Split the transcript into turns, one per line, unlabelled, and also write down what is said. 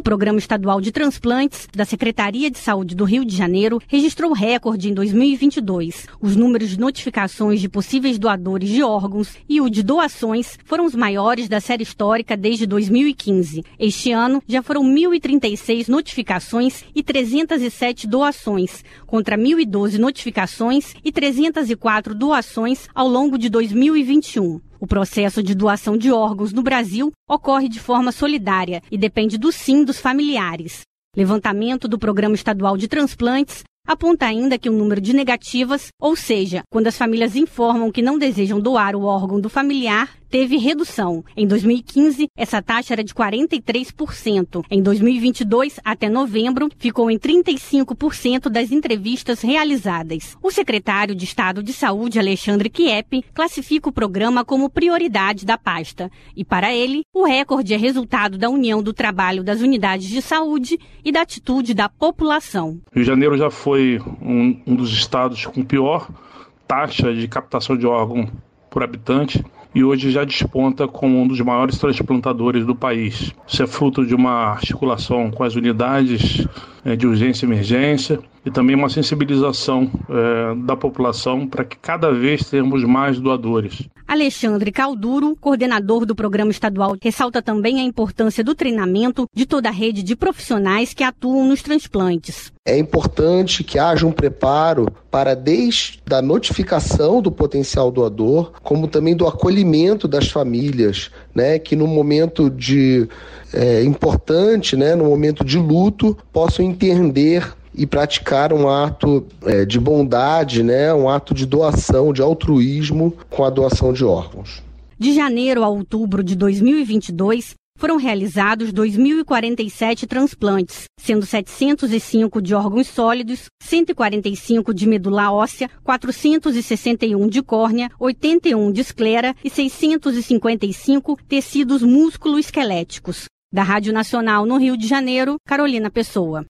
Programa Estadual de Transplantes da Secretaria de Saúde do Rio de Janeiro registrou recorde em 2022. Os números de notificações de possíveis doadores de órgãos e o de doações foram os maiores da série histórica desde 2015. Este ano, já foram 1.036 notificações e 307 doações, contra 1.012 notificações e 304 doações ao longo de 2021. O processo de doação de órgãos no Brasil ocorre de forma solidária e depende do sim dos familiares. Levantamento do Programa Estadual de Transplantes aponta ainda que o número de negativas, ou seja, quando as famílias informam que não desejam doar o órgão do familiar, teve redução. Em 2015, essa taxa era de 43%. Em 2022, até novembro, ficou em 35% das entrevistas realizadas. O secretário de Estado de Saúde, Alexandre Chieppi, classifica o programa como prioridade da pasta. E para ele, o recorde é resultado da união do trabalho das unidades de saúde e da atitude da população.
Rio de Janeiro já foi um dos estados com pior taxa de captação de órgão por habitante e hoje já desponta como um dos maiores transplantadores do país. Isso é fruto de uma articulação com as unidades de urgência e emergência e também uma sensibilização da população para que cada vez tenhamos mais doadores.
Alexandre Calduro, coordenador do Programa Estadual, ressalta também a importância do treinamento de toda a rede de profissionais que atuam nos transplantes.
É importante que haja um preparo para desde a notificação do potencial doador, como também do acolhimento das famílias, que no momento importante, no momento de luto, possam entender e praticar um ato de bondade, um ato de doação, de altruísmo com a doação de órgãos.
De janeiro a outubro de 2022, foram realizados 2.047 transplantes, sendo 705 de órgãos sólidos, 145 de medula óssea, 461 de córnea, 81 de esclera e 655 tecidos músculo-esqueléticos. Da Rádio Nacional no Rio de Janeiro, Carolina Pessoa.